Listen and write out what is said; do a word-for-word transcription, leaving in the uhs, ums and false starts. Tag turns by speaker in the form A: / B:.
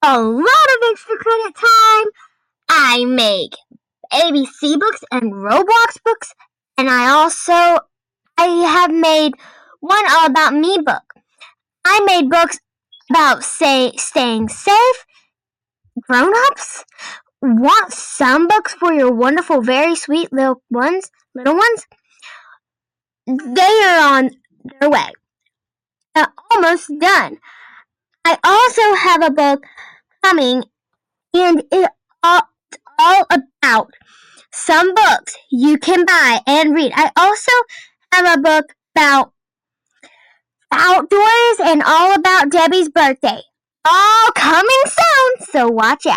A: a lot of extra credit time. I make A B C books and Roblox books, and I also I have made one all about me book. I made books about say staying safe. Grown-ups want some books for your wonderful, very sweet little ones, little ones. They are on their way. They're almost done. I also have a book coming, and it's all, all about some books you can buy and read. I also have a book about outdoors and all about Debbie's birthday. All coming soon, so watch out.